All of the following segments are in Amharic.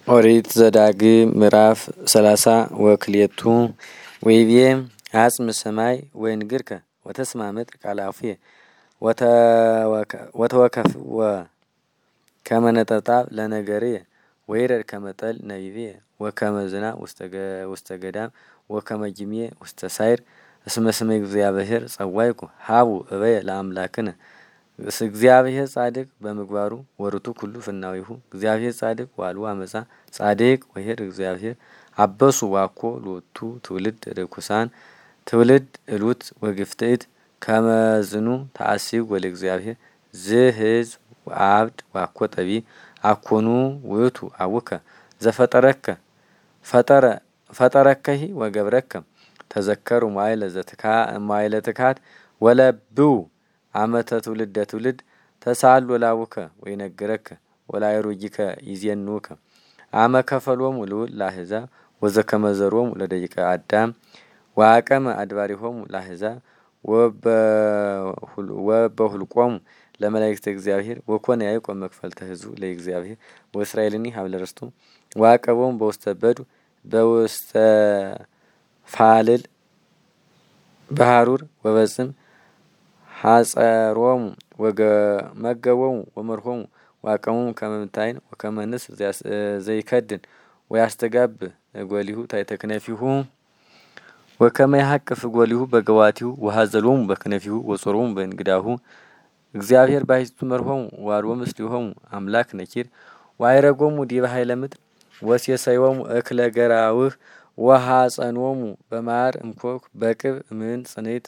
ኦሪት ዘዳግም ምዕራፍ 30 ወክልኤቱ ወይቤ አጽም ሰማይ ወይንግርከ ወተስማመጥ ቃላፉየ ወተወከፍ ወከመ ነጠብጣብ ለነገርየ ወይረድ ከመጠል ነቢብየ ወከመ ዝናብ ውስተ ገዳም ወከመ ጅምየ ውስተ ሳይር እስመ ስመ እግዚአብሔር ጸዋይኩ ሀቡ እበየ ለአምላክነ እግዚአብሔር ጻድቅ በምግባሩ ወርቱ ኩሉ ፍናዊሁ እግዚአብሔር ጻድቅ ዋሉ አመጻ ጻድቅ ወሄድ እግዚአብሔር አበሱ ዋኮ ሎቱ ትውልድ ርኩሳን ትውልድ እሉት ወግፍትእት ከመዝኑ ተአሲብ ወለ እግዚአብሔር ዝህዝ አብድ ዋኮ ጠቢ አኮኑ ውእቱ አውከ ዘፈጠረከ ፈጠረከሂ ወገብረከ ተዘከሩ ማይለ ትካት ወለብው አመተ ትውልደ ትውልድ ተሳል ወላውከ ወይነገረከ ወላይሩጂከ ይዜኑከ አመ ከፈሎሙ ልዑል ለአሕዛብ ወዘከመዘሮሙ ለደቂቀ አዳም ወአቀመ አድባሪሆሙ ለአሕዛብ ወበሁልቆሙ ለመላእክተ እግዚአብሔር ወኮነ ያዕቆብ መክፈልተ ሕዝቡ ለእግዚአብሔር ወእስራኤልኒ ሀብለ ርስቱ ወአቀቦሙ በውስተ በዱ በውስተ ፋልል በሃሩር ወበጽም ሐጸሮሙ ወመገቦሙ ወመርሆሙ ዋቀሞሙ ከመምታይን ወከመንስ ዘይከድን ወያስተጋብ ጎሊሁ ታይተክነፊሁ ወከመ ያሐቅፍ ጎሊሁ በገዋቲሁ ወሐዘሎሙ በክነፊሁ ወጾሮሙ በእንግዳሁ እግዚአብሔር ባሕቲቱ መርሆሙ ዋልዎ ምስሊሆሙ አምላክ ነኪር ዋይረጎሙ ዲበ ኃይለ ምድር ወሴሰዮሙ እክለ ገራውህ ወሐጸኖሙ በማር እምኮክ በቅብ ምን ጽኔት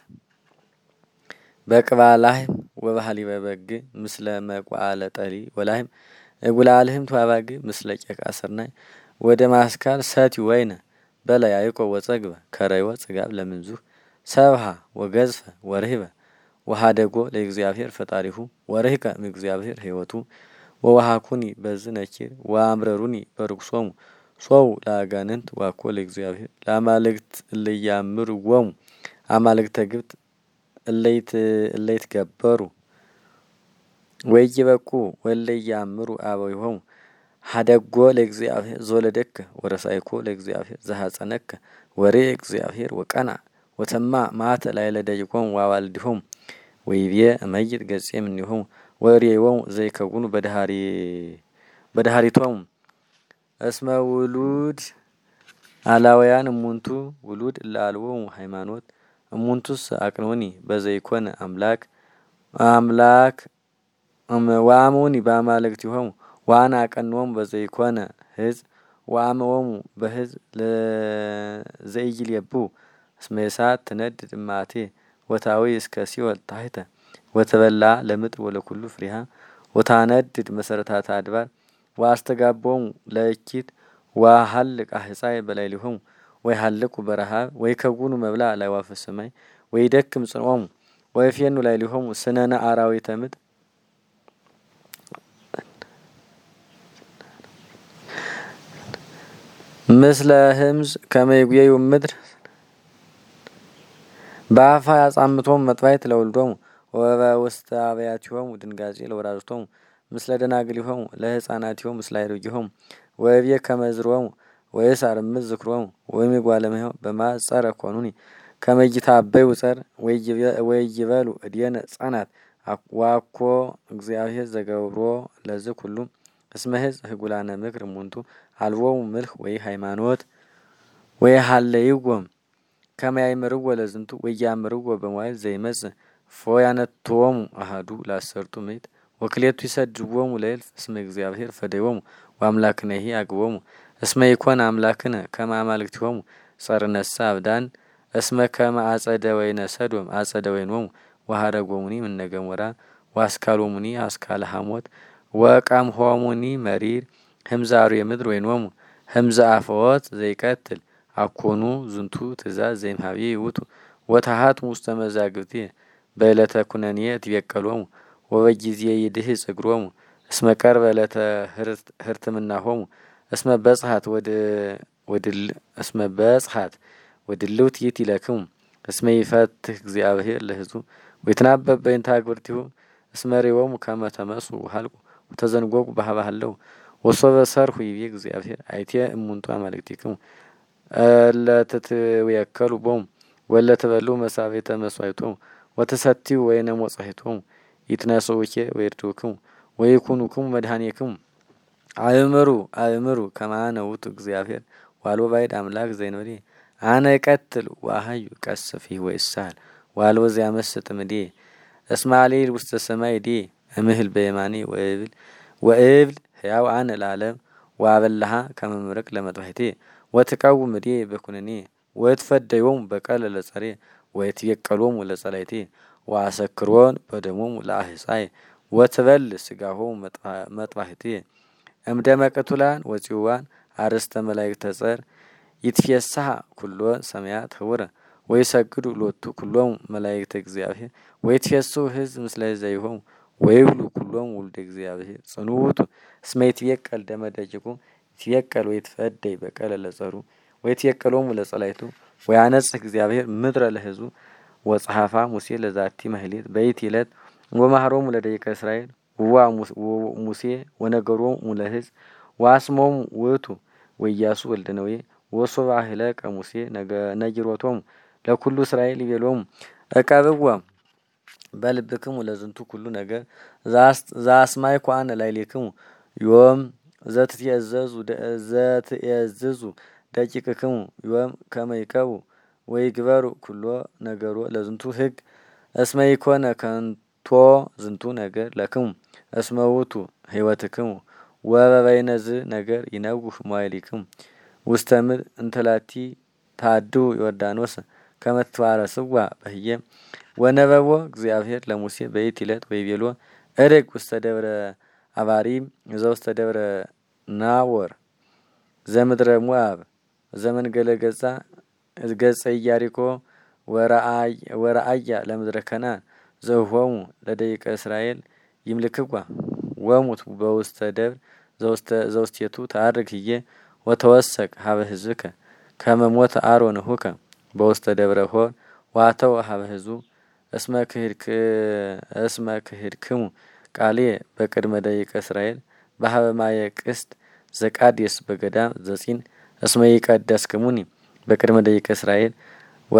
በቅባላህም ወባህሊበ በግ ምስለ መቋለ ጠሊ ወላህም እጉላልህም ተዋባግ ምስለ ጨቃ ስርናይ ወደ ማስካል ሰቲ ወይነ በላ ያዕቆብ ወጸግበ ከረይወ ጽጋብ ለምንዙህ ሰብሃ ወገዝፈ ወርህበ ወሃደጎ ለእግዚአብሔር ፈጣሪሁ ወርህቀ እምእግዚአብሔር ሕይወቱ ወወሃኩኒ በዝነኪር ወአምረሩኒ በርኩሶሙ ሶው ለአጋንንት ዋኮ ለእግዚአብሔር ለአማልክት እለያምርዎሙ አማልክተ ግብት እለይት ገበሩ ወይበቁ ወለያምሩ አበዊሆሙ ሀደጎ ለእግዚአብሔር ዞለደከ ወረሳይኮ ለእግዚአብሔር ዘሐጸነከ ወሬ እግዚአብሔር ወቀና ወተማ ማተ ላይለ ደቂቆሙ ዋዋልዲሆሙ ወይቤ እመይጥ ገጼ እምኔሆሙ ወሬዎሙ ዘይከውኑ በዳህሪቶሙ እስመ ውሉድ አላውያን እሙንቱ ውሉድ ለአልቦሙ ሃይማኖት እሙንቱስ አቅኖኒ በዘይኮነ አምላክ ወአሞኒ በአማልክቲሆሙ ዋና አቀኖሙ በዘይኮነ ሕዝብ ወአመዎሙ በሕዝብ ለዘኢይልየብኡ እስመ እሳት ትነድድ እማቴ ወታዊ እስከ ሲኦል ታሕተ ወተበላ ለምድር ወለኩሉ ፍሬሃ ወታነድድ መሰረታተ አድባር ወአስተጋቦሙ ለእኪት ወሐልቅ አሕፃይ በላዕሌሆሙ ወይሐልቁ በረሃብ ወይከውኑ መብላ ለአዕዋፈ ሰማይ ወይደክም ጽንዖሙ ወይፌኑ ላዕሌሆሙ ስነነ አራዊተ ምድር ምስለ ህምዝ ከመ ይጉየዩ ምድር በአፋ ያጻምቶሙ መጥባይት ለወልዶሙ ወበውስተ አብያቲሆሙ ድንጋጼ ለወራዝቶሙ ምስለ ደናግሊሆሙ ለሕፃናቲሆሙ ምስለ አይሩጊሆሙ ወእብየ ከመ ዝሮሙ ወይሳር እምዝ ዝክሮሙ ወይሚጓለመው በማጸረ ኮኑኒ ከመይታ አበዩ ጸር ወይይበሉ እድየነ ጸናት ዋኮ እግዚአብሔር ዘገብሮ ለዝ ኩሉ እስመ ሕዝብ ህጉላነ ምክር እሙንቱ አልቦሙ ምልክ ወይ ሃይማኖት ወይ ሀለይጎም ከመያይምርዎ ለዝንቱ ወያምርዎ በመዋዕል ዘይመጽእ ፎያነቶሙ አሃዱ ለአሰርቱ ምዕት ወክልኤቱ ይሰድዎሙ ለእልፍ እስመ እግዚአብሔር ፈደዮሙ ወአምላክነሂ አግቦሙ እስመ ይኮነ አምላክነ ከመ አማልክቲሆሙ ጸርነሳ አብዳን እስመ ከመ አጸደ ወይነ ሰዶም አጸደ ወይኖሙ ወሀረጎሙኒ እምነ ገሞራ ወአስካሎሙኒ አስካለ ሐሞት ወቀምሆሙኒ መሪር ህምዛሩ የምድር ወይኖሙ ህምዘ አፈወት ዘይቀትል አኮኑ ዝንቱ ትእዛዝ ዘይምሃብየ ይውቱ ወታሃት ውስተ መዛግብትየ በዕለተ ኩነንየ ትቤቀሎሙ ወበጊዜ ይድህጽ እግሮሙ እስመ ቀርበ ዕለተ ህርትምናሆሙ እስመ በጽሐት ወድልውት ይእቲ ለክሙ እስመ ይፈትህ እግዚአብሔር ለሕዝቡ ወይትናበብ በእንተ አግብርቲሁ እስመ ሬዎሙ ከመ ተመሱ ወሀልቁ ወተዘንጐቁ በሀበ ሀለው ወሶበ ሰርሁ ይቤ እግዚአብሔር አይቴ እሙንቱ አማልክቲክሙ ለትትወከሉ ቦሙ ወለትበሉ መሳቤተ መስዋዕቶሙ ወተሰቲው ወይነ ሞጻሕቶሙ ይትነሱኬ ወይርዱክሙ ወይኩኑክሙ መድኃኒክሙ አእምሩ ከማነ ውእቱ እግዚአብሔር ዋልቦ ባዕድ አምላክ ዘእንበሌ አነ እቀትል ወአሐዩ ቀስፊህ ወይሳል ዋልቦ ዘያመስጥ እምኔ እስመ አልዕል ውስተ ሰማይ ዲ እምህል በየማኔ ወእብል ሕያው አነ ለዓለም ወአበልሃ ከመ መብረቅ ለመጥባሕቴ ወትቀውም እዴ በኩነኔ ወትፈደዮሙ በቀለ ለጸሬ ወትየቀሎሙ ለጸላይቴ ወአሰክሮን በደሞሙ ለአህፃይ ወትበል ስጋሆሙ መጥባሕቴ እምደመ ቅቱላን ወጽዋን አርእስተ መላእክተ ጸር ይትፌሳህ ኩሎን ሰማያት ህቡረ ወይሰግዱ ሎቱ ኩሎሙ መላእክተ እግዚአብሔር ወይትፌስሑ ሕዝብ ምስለ ዘይሆሙ ወይብሉ ኩሎሙ ውልደ እግዚአብሔር ጽኑዕ ውእቱ እስመ ይትቤቀል ደመ ደቂቁ ይትቤቀል ወይትፈደይ በቀለ ለጸሩ ወይትየቀሎሙ ለጸላይቱ ወያነጽህ እግዚአብሔር ምድረ ለሕዝቡ ወጸሐፋ ሙሴ ለዛቲ ማህሌት በይቲ ዕለት ወማህሮሙ ለደቂቀ እስራኤል ውዋ ሙሴ ወነገሮሙ ለሕዝብ ወአስሞሙ ውእቱ ወኢያሱ ወልደ ነዌ ወሶበ አህለቀ ሙሴ ነጊሮቶሙ ለኩሉ እስራኤል ይቤሎሙ እቀብዋ በልብክሙ ለዝንቱ ኩሉ ነገር ዘአስማይኩ አነ ላዕሌክሙ ዮም ዘትእዘዙ ደቂቅክሙ ዮም ከመ ይቀቡ ወይግበሩ ኩሎ ነገሮ ለዝንቱ ሕግ እስመ ኢኮነ ከንቶ ዝንቱ ነገር ለክሙ እስመ ውእቱ ሕይወትክሙ ወበበይነዝ ነገር ይነውህ መዋዕሊክሙ ውስተ ምድር እንተላቲ ታድዉ ዮርዳኖስ ከመ ትትዋረስዋ በህየ ወነበቦ እግዚአብሔር ለሙሴ በይቲ ዕለት ወይቤሎ እርግ ውስተ ደብረ አባሪም ዘውስተ ደብረ ናቦር ዘምድረ ሞዓብ ዘመንገለ ገጸ ኢያሪኮ ወረአያ ለምድረ ከነዓን ዘውሆሙ ለደቂቀ እስራኤል ይምልክዋ ወሙት በውስተ ደብር ዘውስቴቱ ተአርግ ህየ ወተወሰቅ ሀበ ህዝብከ ከመ ሞተ አሮን እሁከ በውስተ ደብረ ሆር ዋተው ሀበ ህዝቡ እስመ ክህድክሙ ቃሌ በቅድመ ደቂቀ እስራኤል በሀበ ማየ ቅስት ዘቃዴስ በገዳም ዘጺን እስመ ይቀደስክሙኒ በቅድመ ደቂቀ እስራኤል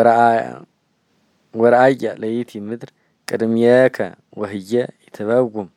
ወረአያ ለይቲ ምድር ቅድሜከ ወህየ ይትበውም